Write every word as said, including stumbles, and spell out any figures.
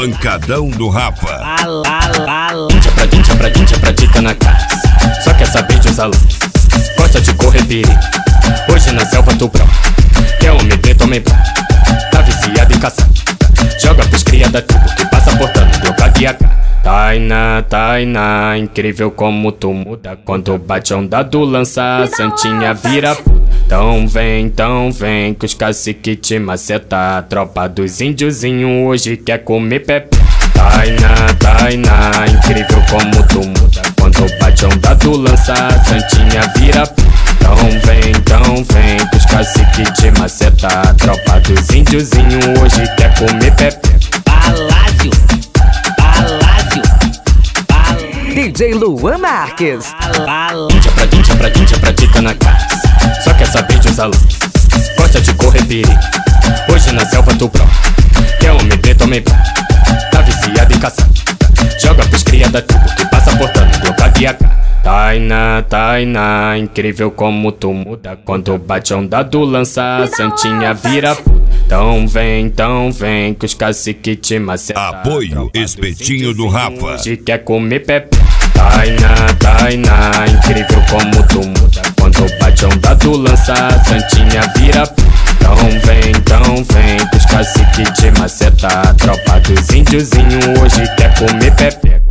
Pancadão do Rafa. Dincha pra dincha pra dincha pra dica na casa. Só quer saber de usar luz. Gosta de correr perigo. Hoje na selva tu brão. Quer homem preto, homem branco. Tá viciado em caçar. Joga pros cria da tribo que passa portando Glock de A K. Tainá, Tainá, incrível como tu muda. Quando bate a onda do lança, a santinha vira puta. Então vem, então vem, que os cacique te maceta. A tropa dos índiozinho hoje quer comer pepe. Tainá, Tainá, incrível como tu muda. Quando bate a onda do lança, a santinha vira puta. Então vem, então vem, que os cacique te maceta. A tropa dos índiozinho hoje quer comer pepe. Palácio, Palácio, Palácio. D J Luan Marques. Dincha pra dincha pra dincha pra dica na casa. Só quer saber de usar luz. Gosta de correr perigo. Hoje na selva tu brão. Quer homem preto, homem branco. Tá viciado em caçar. Joga pros cria da tribo que passa portando Glock de A K. Tainá, Tainá, incrível como tu muda. Quando bate a onda do lança, a santinha vira puta. Então vem, então vem, que os cacique te maceta. Apoio Espetinho do Rafa. Hoje quer comer pepe. Tainá, Tainá, incrível como tu muda. Quando bate a onda do lança, a santinha vira puta. Então vem, então vem, que os cacique te maceta. A tropa dos índiozinho hoje quer comer pepe.